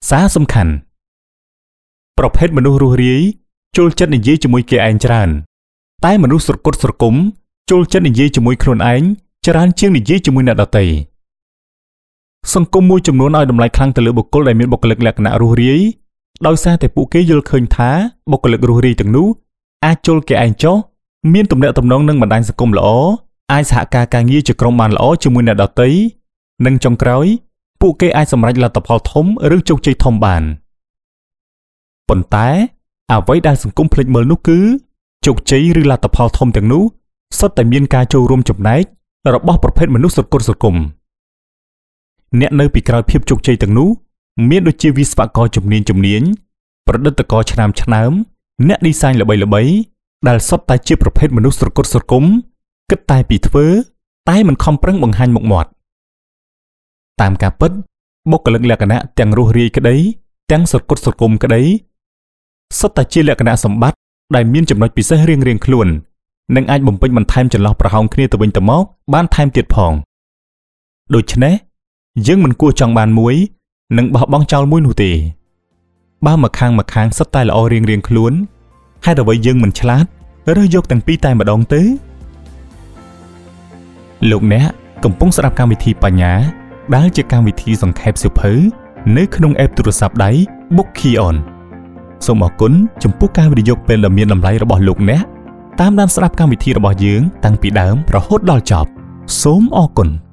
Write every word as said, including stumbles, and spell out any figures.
សារសំខាន់ប្រភេទមនុស្សរស់រាយចូលចិត្តនិយាយជាមួយគេឯងច្រើនតែមនុស្សស្រគត់ស្រគំចូលចិត្តនិយាយជាមួយខ្លួនឯងច្រើនជាងនិយាយជាមួយអ្នកដទៃសង្គមមួយចំនួនឲ្យតម្លៃខ្លាំងទៅលើបុគ្គលដែលមានបុគ្គលិកលក្ខណៈរស់រាយដោយសារតែពួកគេយល់ឃើញថាបុគ្គលិករស់រាយទាំងនោះអាចចូលគេឯងចុះមានទំនាក់ទំនងនឹងបណ្ដាញសង្គមល្អអាចសហការការងារជាក្រុមបានល្អជាមួយអ្នកដទៃនិងចុងក្រោយពួកគេអាចសម្រេចលទ្ធផលធំឬជោគជ័យធំបានប៉ុន្តែអ្វីដែលសង្គមភ្លេចមើលនោះគឺជោគជ័យឬលទ្ធផលធំទាំងនោះសុទ្ធតែមានការចូលរួមចំណែករបស់ប្រភេទមនុស្សស្រគត់ស្រគំអ្នកនៅពីក្រោយភាពជោគជ័យទាំងនោះមានដូចជាវិស្វករជំនាញជំនាញប្រឌិតករឆ្នើមឆ្នើមអ្នកឌីហ្សាញល្បីល្បីដែលសុទ្ធតែជាប្រភេទមនុស្សស្រគត់ស្រគំគិតតែពីធ្វើតែមិនខំប្រឹងបង្ហាញមុខមាត់តាមការពិតបុគ្គលិកលក្ខណៈទាំងរស់រាយក្តីទាំងស្រគត់ស្រគំក្តីសុទ្ធតែជាលក្ខណៈសម្បត្តិដែលមានចំណុចពិសេសរៀងៗខ្លួននិងអាចបំពេញបន្ថែមចន្លោះប្រហោងគ្នាទៅវិញទៅមកបានថែមទៀតផងដូច្នេះយើងមិនគួរចង់បានមួយនិងបោះបង់ចោលមួយនោះទេបើម្ខាងម្ខាងសុទ្ធតែល្អរៀងៗខ្លួនហេតុអ្វីយើងមិនឆ្លាតរើសយកទាំងពីរតែម្ដងទៅលោកអ្នកកំពុងស្ដាប់កម្មវិធីបញ្ញាដែលជាកម្មវិធីសង្ខេបសៀវភៅនៅក្នុងអេបទូរស័ព្ទដៃ Bookion សូមអរគុណចំពោះការវិនិយោគពេលដ៏មានតម្លៃរបស់លោកអ្នកតាមដានស្ដាប់កម្មវិធីរបស់យើងតាំងពីដើមរហូតដល់ចប់សូមអរគុណ